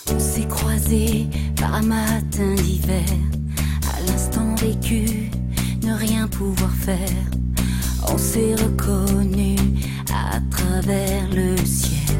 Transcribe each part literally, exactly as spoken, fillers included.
On s'est croisés par un matin d'hiver. À l'instant vécu, ne rien pouvoir faire. On s'est reconnus à travers le ciel.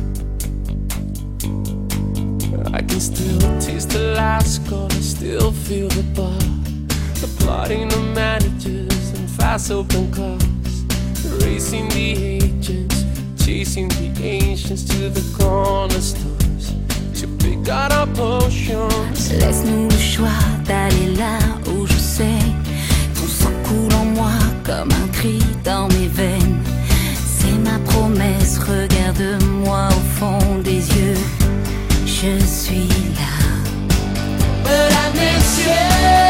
I can still taste the last call, I still feel the bar. The plotting of managers and fast open cars. Racing the agents, chasing the ancients to the corner stores to pick out our potions. Laisse-nous le choix d'aller là où je sais ton sang coule en moi comme un cri dans mes veines. C'est ma promesse, regarde-moi au fond des yeux. Je suis là. But I miss you.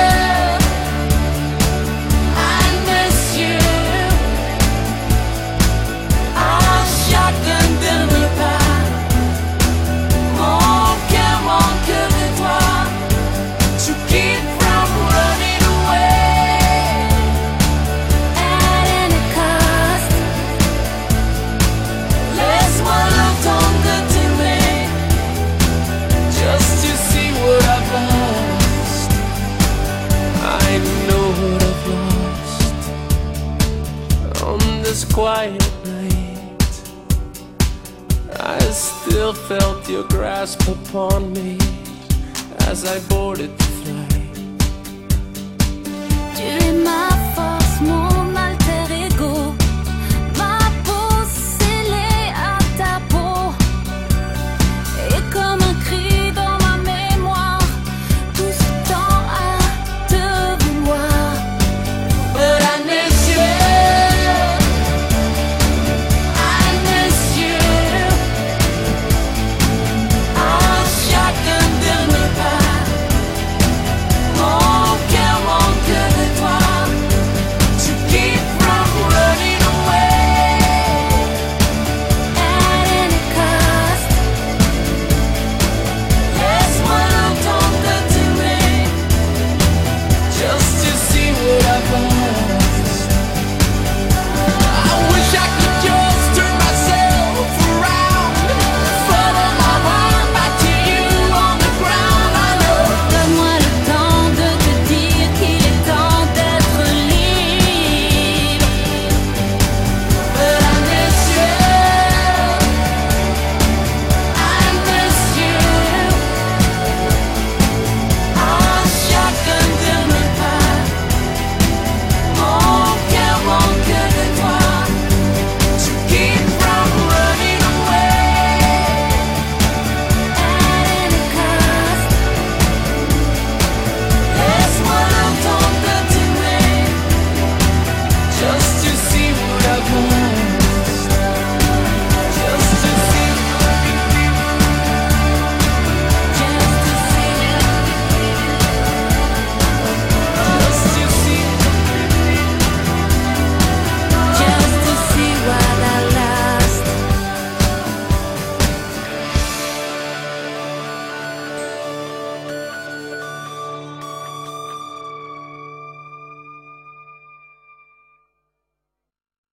I miss you. En chacun de mes pas, mon cœur manque de toi. To keep from running away At any cost. Laisse-moi le temps de t'aimer, just to see what I've lost. I know what I've lost. On this quiet night, I still felt your grasp upon me as I boarded the flight. Tu es ma